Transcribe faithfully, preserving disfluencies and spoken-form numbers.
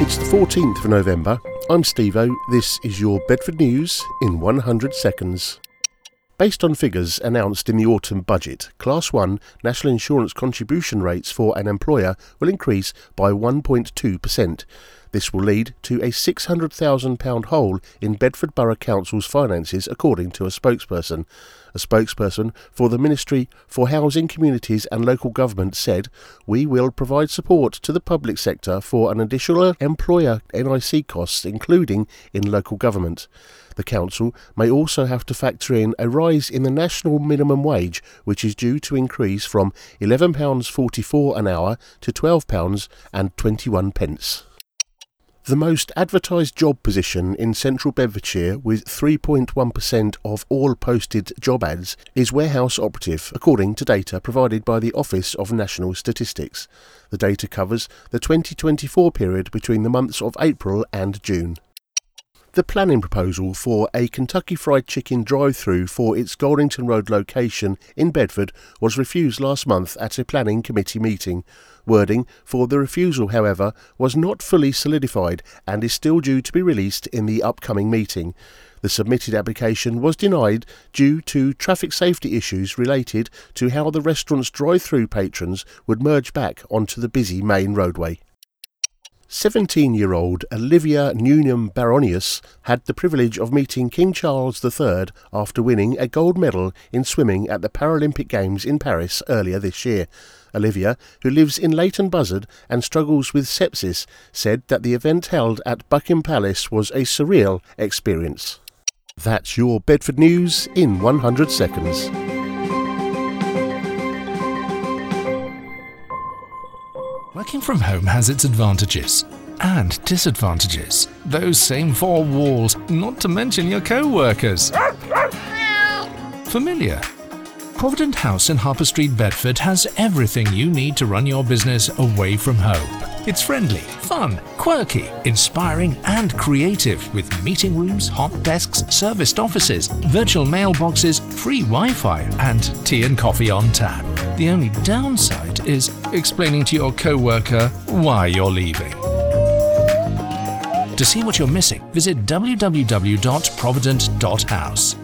It's the fourteenth of November. I'm Steve-O. This is your Bedford News in one hundred seconds. Based on figures announced in the autumn budget, Class one national insurance contribution rates for an employer will increase by one point two percent. This will lead to a six hundred thousand pounds hole in Bedford Borough Council's finances, according to a spokesperson. A spokesperson for the Ministry for Housing, Communities and Local Government said, "We will provide support to the public sector for an additional employer N I C costs, including in local government. The council may also have to factor in a rise in the national minimum wage, which is due to increase from eleven pounds forty-four an hour to twelve pounds twenty-one. The most advertised job position in central Bedfordshire, with three point one percent of all posted job ads, is warehouse operative, according to data provided by the Office of National Statistics. The data covers the twenty twenty-four period between the months of April and June. The planning proposal for a Kentucky Fried Chicken drive-through for its Goldington Road location in Bedford was refused last month at a planning committee meeting. Wording for the refusal, however, was not fully solidified and is still due to be released in the upcoming meeting. The submitted application was denied due to traffic safety issues related to how the restaurant's drive-through patrons would merge back onto the busy main roadway. seventeen-year-old Olivia Newnham Baronius had the privilege of meeting King Charles the third after winning a gold medal in swimming at the Paralympic Games in Paris earlier this year. Olivia, who lives in Leighton Buzzard and struggles with sepsis, said that the event held at Buckingham Palace was a surreal experience. That's your Bedford News in one hundred seconds. Working from home has its advantages and disadvantages. Those same four walls, not to mention your co-workers. Familiar? Provident House in Harper Street, Bedford has everything you need to run your business away from home. It's friendly, fun, quirky, inspiring and creative, with meeting rooms, hot desks, serviced offices, virtual mailboxes, free Wi-Fi and tea and coffee on tap. The only downside is explaining to your co-worker why you're leaving. To see what you're missing, visit w w w dot provident dot house.